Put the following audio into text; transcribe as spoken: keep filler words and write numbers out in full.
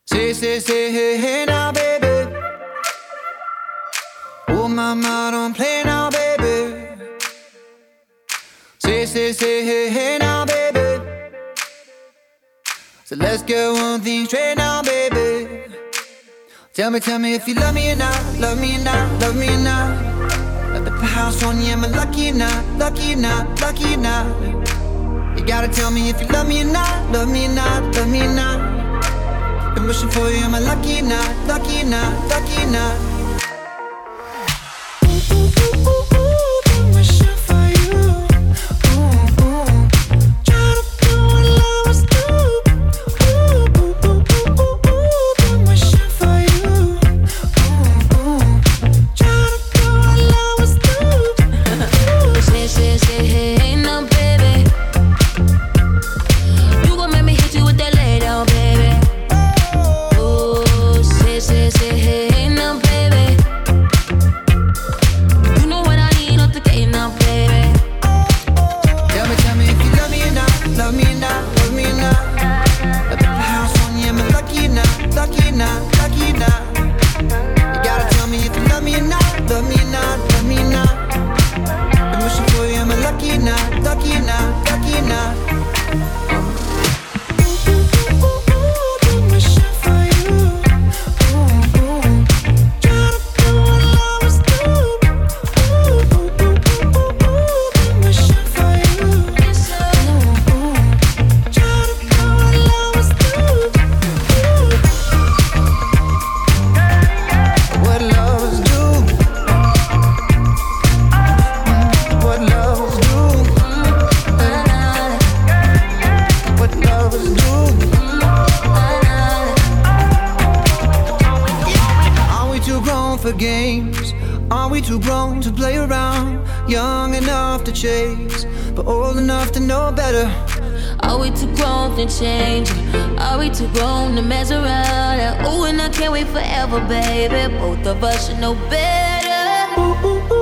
Say, say, say, hey, hey now, baby. Oh, mama, don't play now, baby. Say, say, say, hey, hey now, baby. So let's get one thing straight now, baby. Tell me, tell me if you love me or not, love me or not, love me or not. At the house on you, am I lucky or not, lucky or not, lucky or not? You gotta tell me if you love me or not, love me or not, love me or not. Been wishing for you, am I lucky or not, lucky or not, lucky or not? Chase, but old enough to know better. Are we too grown to change? Are we too grown to mess around? Ooh, and I can't wait forever, baby. Both of us should know better. Ooh, ooh, ooh.